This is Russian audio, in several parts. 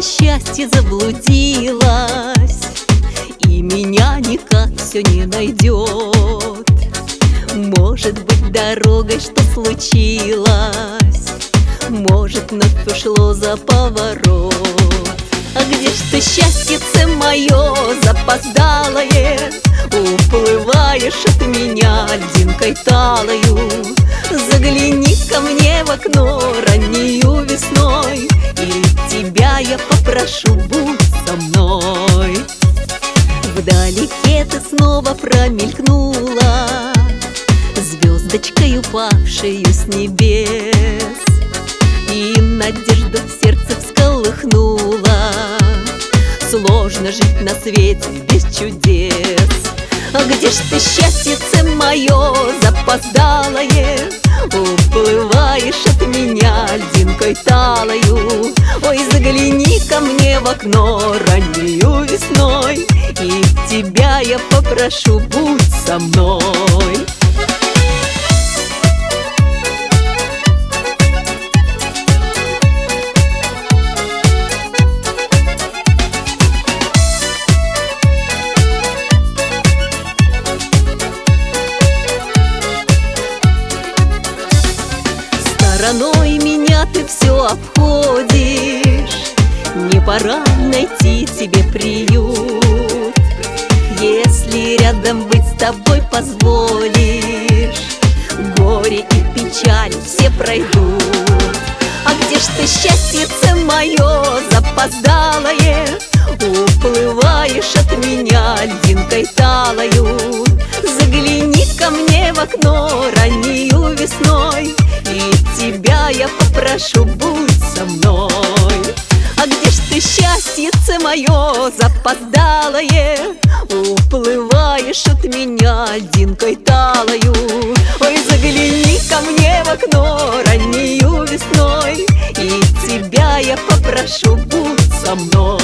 счастье заблудилась и меня никак все не найдет. Может быть, дорогой что случилось, может, вновь ушло за поворот. А где ж ты, счастьице мое запоздалое, уплываешь от меня льдинкой талою? Загляни ко мне в окно раннею весной, и тебя я попрошу, будь со мной. Вдалеке ты снова промелькнула, звездочкой упавшею с небес, и надежду в сердце всколыхнула. Сложно жить на свете без чудес. А где ж ты, счастьице мое запоздалое, уплываешь от меня льдинкой талою? Ой, загляни ко мне в окно раннею весной, и тебя я попрошу, будь со мной. Стороной меня ты все обходишь, не пора найти тебе приют? Если рядом быть с тобой позволишь, горе и печаль все пройдут. А где ж ты, счастьице мое запоздалое, уплываешь от меня льдинкой талою? Загляни ко мне в окно раннею весной, и тебя я попрошу, будь со мной. А где ж ты, счастьице мое запоздалое, уплываешь от меня льдинкой талою? Ой, загляни ко мне в окно раннею весной, и тебя я попрошу, будь со мной.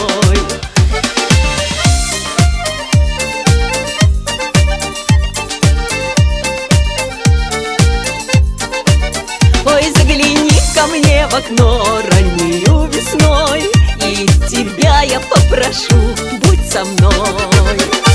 Ой, загляни ко мне в окно раннею весной, и тебя я попрошу, будь со мной.